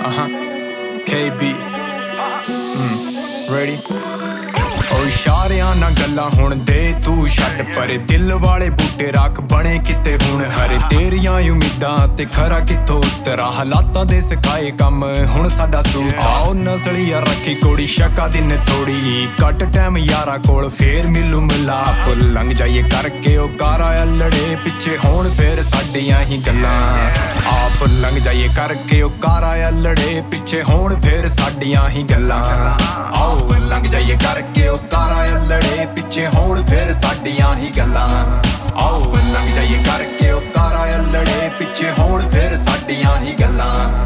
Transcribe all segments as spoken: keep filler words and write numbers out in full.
Uh-huh. K B. Mm. Ready? ਓ ਇਸ਼ਾਰਿਆਂ ਨਾਲ ਗੱਲਾਂ ਹੁਣ ਦੇ ਤੂੰ ਛੱਡ ਪਰੇ ਦਿਲ ਵਾਲੇ ਬੂਟੇ ਰੱਖ ਬਣੇ ਕਿਤੇ ਹੁਣ ਹਰੇ ਤੇਰੀਆਂ ਉਮੀਦਾਂ ਤੇ ਖਰਾ ਕਿੱਥੋਂ ਉਤਰਾ ਹਾਲਾਤਾਂ ਦੇ ਸਿਖਾਏ ਕੰਮ ਹੁਣ ਸਾਡਾ ਸੂਤ ਆਓ ਨਸਲੀਆ ਰੱਖੀ ਕੋੜੀ ਸ਼ਕਾ ਦਿਨ ਥੋੜੀ ਕੱਟ ਟਾਈਮ ਯਾਰਾਂ ਕੋਲ ਫੇਰ ਮਿਲੂ ਮਿਲਾਪ ਲੰਘ ਜਾਈਏ ਕਰਕੇ ਉਹ ਕਾਰਾ ਲੜੇ ਪਿੱਛੇ ਹੋਣ ਫੇਰ ਸਾਡੀਆਂ ਹੀ ਗੱਲਾਂ ਆਪ ਲੰਘ ਜਾਈਏ ਕਰਕੇ ਉਹ ਕਾਰਾ ਲੜੇ ਪਿੱਛੇ ਹੋਣ ਫੇਰ ਸਾਡੀਆਂ ਹੀ ਗੱਲਾਂ ਆਓ ਲੰਘ ਜਾਈਏ ਕਰਕੇ ਉਹ ਕਾਰਾ ਲੜੇ ਪਿੱਛੇ ਹੋਣ ਫੇਰ ਸਾਡੀਆਂ ਹੀ ਗੱਲਾਂ ਆਓ ਲੰਘ ਜਾਈਏ ਕਰਕੇ ਉਹ ਕਾਰਾ ਲੜੇ ਪਿੱਛੇ ਹੋਣ ਫੇਰ ਸਾਡੀਆਂ ਹੀ ਗੱਲਾਂ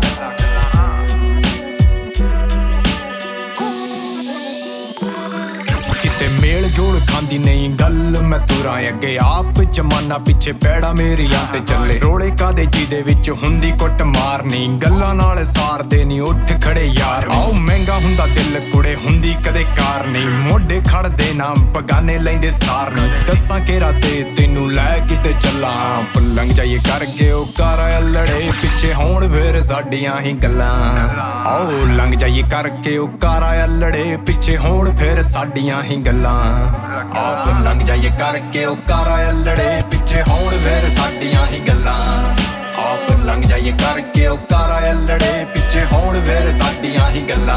ਕਿਤੇ ਮੇਲ ਜੋੜ ਖਾਂਦੀ ਨਹੀਂ ਗੱਲ ਮੈਂ ਤੁਰਾਂ ਅੱਗੇ ਆਪ ਜਮਾਨਾ ਪਿੱਛੇ ਪੈੜਾ ਮੇਰੀਆਂ ਤੇ ਚੱਲੇ ਰੋਲੇ ਕਾਦੇ ਜਿਹਦੇ ਵਿੱਚ ਹੁੰਦੀ ਕੁੱਟ ਮਾਰਨੀ ਗੱਲਾਂ ਨਾਲ ਸਾਰਦੇ ਨਹੀਂ ਉੱਠ ਖੜੇ ਯਾਰ ਆਓ ਮਹਿੰਗਾ ਹੁੰਦਾ ਦਿਲ ਕੁੜੇ ਹੁੰਦੀ ਕਦੇ ਕਾਰ ਨਹੀਂ ਮੋਢੇ ਖੜਦੇ ਨਾ ਬਗਾਨੇ ਲੈਂਦੇ ਸਾਰ ਨੂੰ ਦੱਸਾਂ ਕਿਹੜਾ ਤੇ ਤੈਨੂੰ ਲੈ ਕਿਤੇ ਚੱਲਾਂ ਲੰਘ ਜਾਈਏ ਕਰਕੇ ਉਹ ਕਾਰਾ ਲੜੇ ਪਿੱਛੇ ਹੋਣ ਫੇਰ ਸਾਡੀਆਂ ਹੀ ਗੱਲਾਂ ਆਓ ਲੰਘ ਜਾਈਏ ਕਰਕੇ ਉਹ ਕਾਰਾ ਲੜੇ ਪਿੱਛੇ ਹੋਣ ਫੇਰ ਸਾਡੀਆਂ ਹੀ ਗੱਲਾਂ ਆਪ ਲੰਘ ਜਾਈਏ ਕਰਕੇ ਉਹ ਕਾਰਾ ਲੜੇ ਪਿੱਛੇ ਹੋਣ ਫੇਰ ਸਾਡੀਆਂ ਹੀ ਗੱਲਾਂ ਆਪ ਲੰਘ ਜਾਈਏ ਕਰਕੇ ਉਹ ਕਾਰਾ ਲੜੇ ਪਿੱਛੇ ਹੋਣ ਫੇਰ ਸਾਡੀਆਂ ਹੀ ਗੱਲਾਂ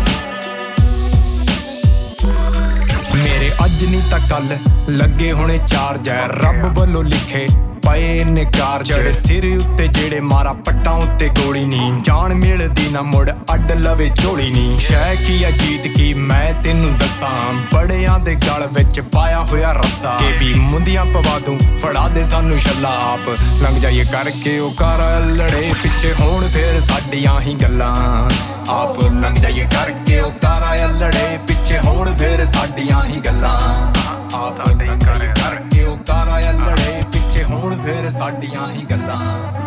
ਮੇਰੇ ਅੱਜ ਨਹੀਂ ਤਾਂ ਕੱਲ ਲੱਗੇ ਹੋਣੇ ਚਾਰ ਜੈ ਰੱਬ ਵੱਲੋਂ ਲਿਖੇ ਪਏ ਨੇ ਕਾਰ ਜਿਹੜੇ ਸਿਰ ਉੱਤੇ ਜਿਹੜੇ ਮਾਰਾ ਪੱਟਾਂ ਉੱਤੇ ਗੋਲੀ ਨਹੀਂ ਜਾਨ ਮਿਲਦੀ ਨਾ ਮੁੜ ਅੱਡ ਲਵੇ ਝੋਲੀ ਨਹੀਂ ਸ਼ੈ ਕੀ ਆ ਜੀਤ ਕੀ ਮੈਂ ਤੈਨੂੰ ਦੱਸਾਂ ਬੜਿਆਂ ਦੇ ਗਲ ਵਿੱਚ ਪਾਇਆ ਹੋਇਆ ਰੱਸਾ ਕੇ ਵੀ ਮੁੰਦੀਆਂ ਪਵਾ ਦੂੰ ਫੜਾ ਦੇ ਸਾਨੂੰ ਛੱਲਾ ਆਪ ਲੰਘ ਜਾਈਏ ਕਰਕੇ ਉਹ ਕਾਰਾ ਲੜੇ ਪਿੱਛੇ ਹੋਣ ਫੇਰ ਸਾਡੀਆਂ ਹੀ ਗੱਲਾਂ ਆਪ ਲੰਘ ਜਾਈਏ ਕਰਕੇ ਉਹ ਕਾਰਾ ਲੜੇ ਪਿੱਛੇ ਹੋਣ ਫੇਰ ਸਾਡੀਆਂ ਹੀ ਗੱਲਾਂ ਆਪ ਲੰਘ ਜਾਈਏ ਕਰਕੇ ਉਹ ਕਾਰਾ ਲੜੇ ਪਿੱਛੇ ਹੋਣ ਫੇਰ ਸਾਡੀਆਂ ਹੀ ਗੱਲਾਂ